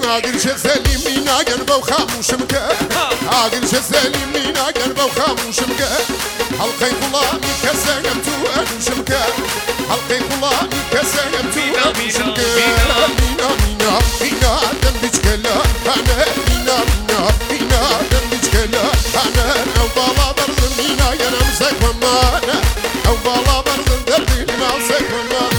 اگر جزلی مینا قلبه و خاموشم کرد اگر جزلی مینا قلبه و خاموشم کرد حلقه قلانی کسیم تو ادوشم کرد حلقه قلانی کسیم تو ادوشم کرد مینا مینا مینا دم بیچ کلا هنه مینا مینا مینا دم بیچ کلا هنه او بالا بردم مینا ینم سکمانه او بالا بردم دردی ما سکمانه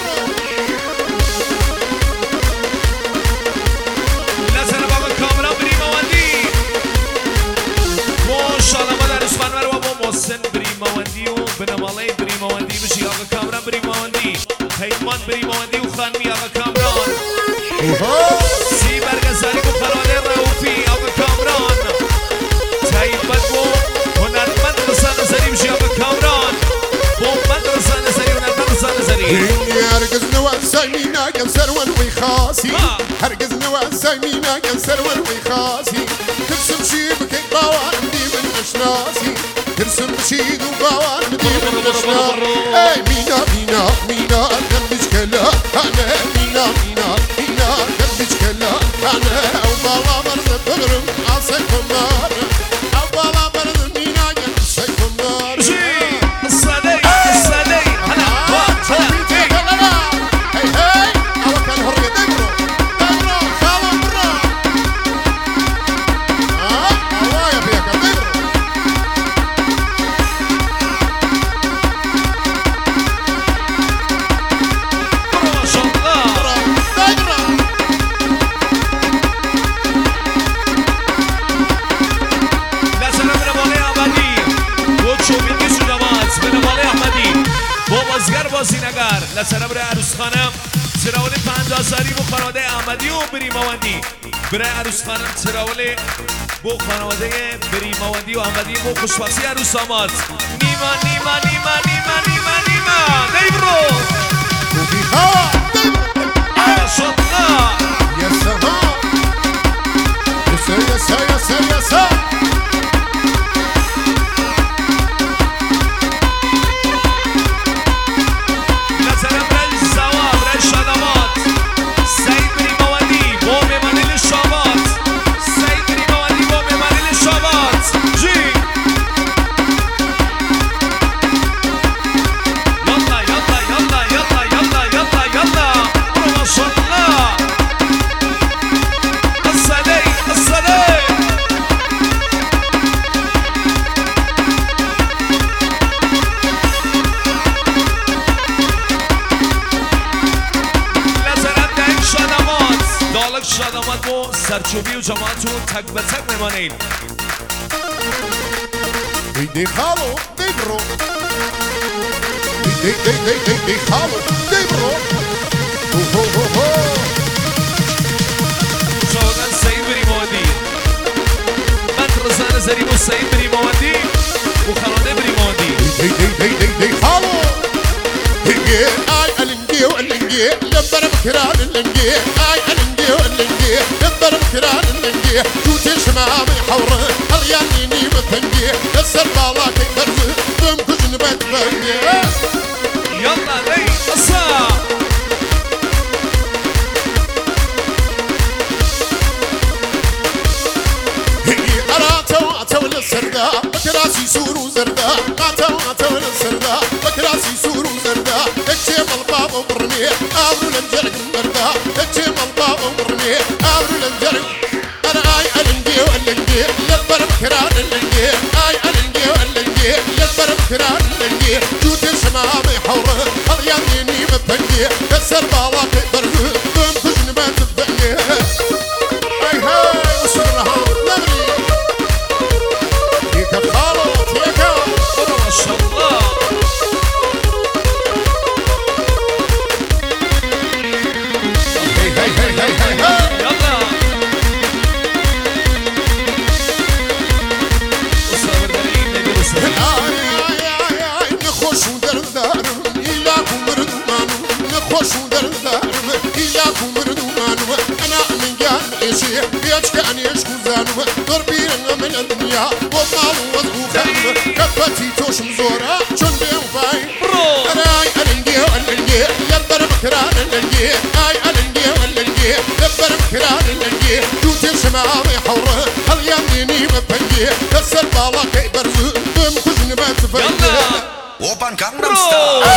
محسن بریماوندی و بنمالی بریماوندی بشی آقا کامران بریماوندی پیمان بریماوندی و خانمی آقا کامران سی برگزاری و خراده روفی آقا کامران تایبت و هنرمند رسان نظری بشی آقا کامران بومند رسان نظری هنرمند رسان نظری هرگز نواسای مینا گل سرون وی خاصی هرگز نواسای مینا گل سرون وی خاصی ترسم شی بکی باوان دی من اشناسی ترسم بشید و باوان دی من اشناسی ای مینا مینا مینا دم بیچ کلا هنه مینا مینا مینا دم بیچ کلا هنه او بالا برد بگرم آسک کمار او بالا برد مینا گل سک کمار لسنه برای عروس خانم سراولی 50 سالی بو خانواده احمدی و بریماوندی برای عروس خانم سراولی بو خانواده بریماوندی و احمدی بو خوشبختی عروس آماد نیما نیما نیما نیما نیما نیما نیبرو ماشالله یسا یسا یسا یسا یسا سرچوبی و جماعتون تک به تک میمانین دی خالو دی برو دی خالو دی برو شاودن سعید بریماوندی من رسان نظری و سعید بریماوندی و خانواده بریماوندی دی خالو آی الانگی و الانگی لبرم کران الانگی آی الانگی و الانگی لبرم کران الانگی جوتي شمامي حورة اليانيني بتنجي السر بالاكي برزي بمكش نبات بنجي يلا لي قصة هي أراتو للسردا بكراسي سور وزردا أتو للسردا بكراسي سور وزردا اكتم الباب وبرمي أمرو لنجرق مردا اكتم الباب وبرمي أمرو لنجرق أنا آي ألنجي وألنجي للبرم كران ألنجي آي ألنجي وألنجي للبرم كران ألنجي جوتي شمامي حورة اليانيني بتنجي كسر بالاكي برزي بمكش نبات بنجي هاي هاي وصل الرهان نبري فيك خالط فيك ما شاء الله يلا نخوش ودردارم إلاكم مردومانم نخوش ودردارم إلاكم مردومانم أنا من جان إيشي بيجك أن يشكو زانم ضربينا من الدنيا ومال وزغوخانم كفتي توش مزورا شن بيوفاي أنا ألنجي وألنجي يلبر بكران ألنجي ألنجي وألنجي لنجي دبر كران لنجي دوتي شمامي حوره هل يمديني مبنجي كسر بالا كي برزو بمكزن ما تفنجي Open Gangnam Style.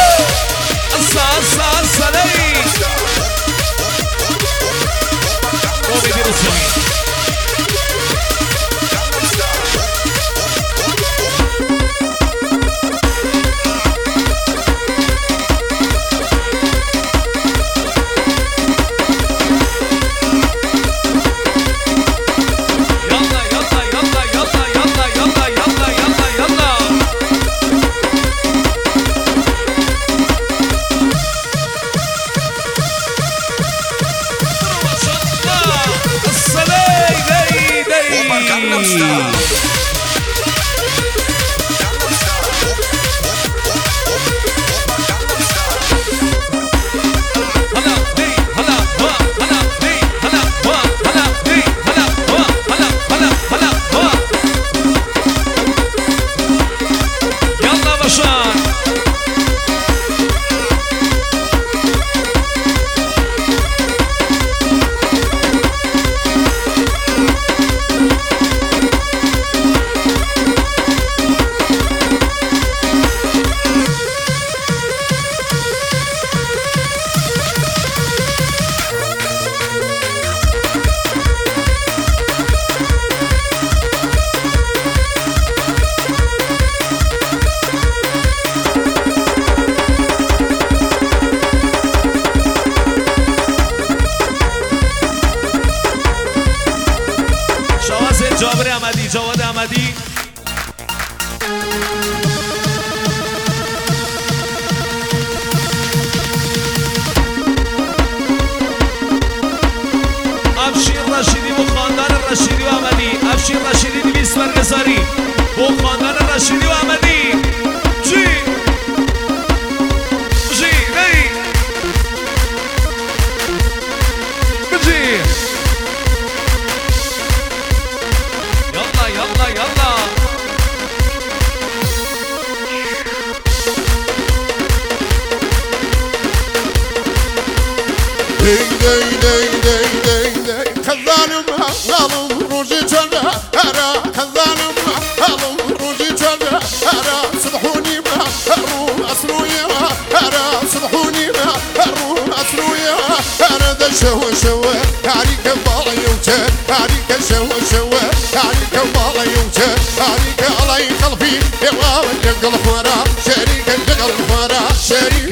Assa lei. Come dire sì. جواد احمدی افشین رشیدی و خاندان رشیدی و احمدی افشین رشیدی 200 برگزاری و خاندان رشیدی و احمدی جی نی بجی يلا كذانم هالم روجي جنة أرى كذانم هالم روجي جنة أرى سبحوني ما هرو أسرويا أرى سبحوني ما هرو أسرويا أنا ذا شو عليك بالا يوجد عليك شو عليك بالا يوجد عليك الله يخلفي يا الله القلب ورا شريك القلب ورا شريك